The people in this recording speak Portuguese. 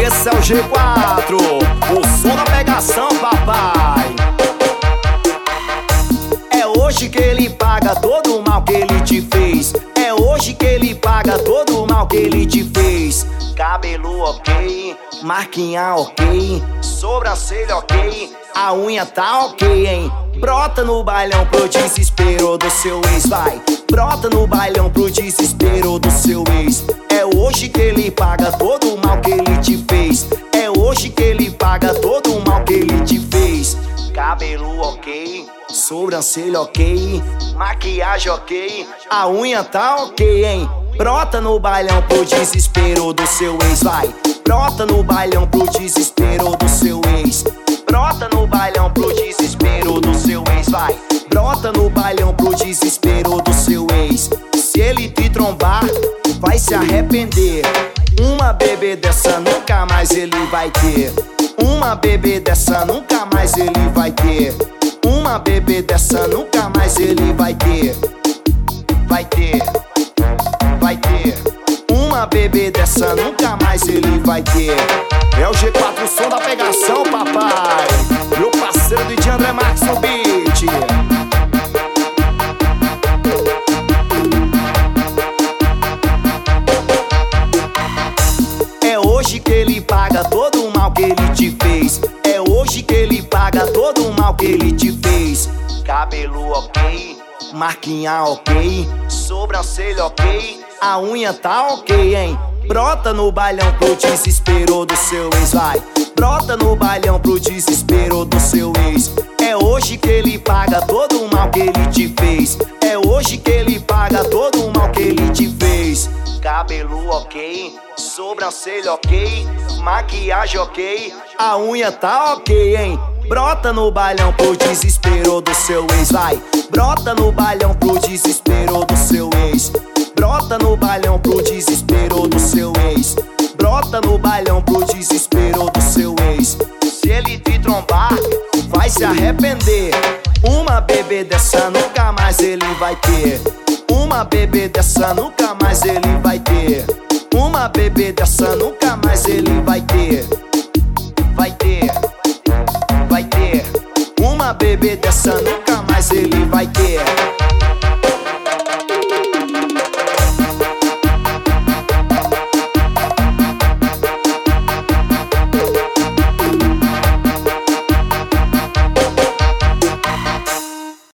Esse é o G4, o som da pegação, papai. É hoje que ele paga todo o mal que ele te fez. É hoje que ele paga todo o mal que ele te fez. Cabelo ok, marquinha ok, sobrancelha ok, a unha tá ok, hein? Brota no bailão pro desespero do seu ex, vai. Brota no bailão pro desespero do seu ex. É hoje que ele paga todo o mal que ele te fez. É hoje que ele paga todo o mal que ele te fez. Cabelo ok, sobrancelha ok, maquiagem ok, a unha tá ok, hein? Brota no bailão pro desespero do seu ex, vai. Brota no bailão pro desespero do seu ex. Brota no bailão pro desespero do seu ex, vai. Brota no bailão pro desespero do seu ex. Se ele te trombar, vai se arrepender. Uma bebê dessa nunca mais ele vai ter. Uma bebê dessa nunca mais ele vai ter. Uma bebê dessa nunca mais ele vai ter. Vai ter, vai ter. Uma bebê dessa nunca mais ele vai ter. É o G4, o som da pegação, papai. Meu parceiro DJ André Marques no beat. É hoje que ele paga todo o mal que ele te fez. É hoje que ele paga todo o mal que ele te fez. Cabelo ok, marquinha ok, sobrancelha ok, a unha tá ok, hein? Brota no bailão pro desespero do seu ex, vai. Brota no bailão pro desespero do seu ex. É hoje que ele paga todo o mal que ele te fez. É hoje que ele paga todo o mal que ele te fez. Cabelo ok, sobrancelha ok, maquiagem ok, a unha tá ok, hein? Brota no bailão pro desespero do seu ex, vai. Brota no bailão pro desespero do seu ex. Brota no bailão pro desespero do seu ex. Brota no bailão pro desespero do seu ex. Se ele te trombar, vai se arrepender. Uma bebê dessa nunca mais ele vai ter. Uma bebê dessa nunca mais ele vai ter. Uma bebê dessa nunca mais ele vai ter. Vai ter, vai ter. Uma bebê dessa nunca mais ele vai ter.